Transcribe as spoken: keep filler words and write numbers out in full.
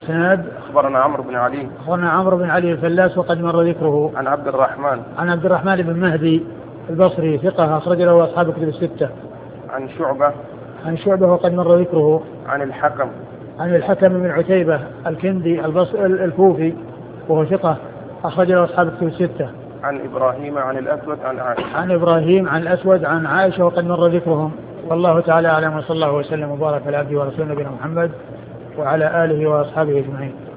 سناد. أخبرنا عمرو بن علي أخبرنا عمرو بن علي الفلاس وقد مر ذكره. عن عبد الرحمن عن عبد الرحمن بن مهدي البصري ثقة أخرج له أصحاب الكتب الستة. عن شعبة عن شعبة وقد مر ذكره. عن الحكم عن الحكم بن عتيبة الكندي الكوفي وهو ثقة أخرج له أصحاب الكتب الستة. عن إبراهيم عن الأسود عن عائشة عن إبراهيم عن الأسود عن عائشة وقد مر ذكرهم. والله تعالى أعلم، وصلى الله وسلم وبارك على عبده ورسوله نبينا محمد وعلى آله وأصحابه أجمعين.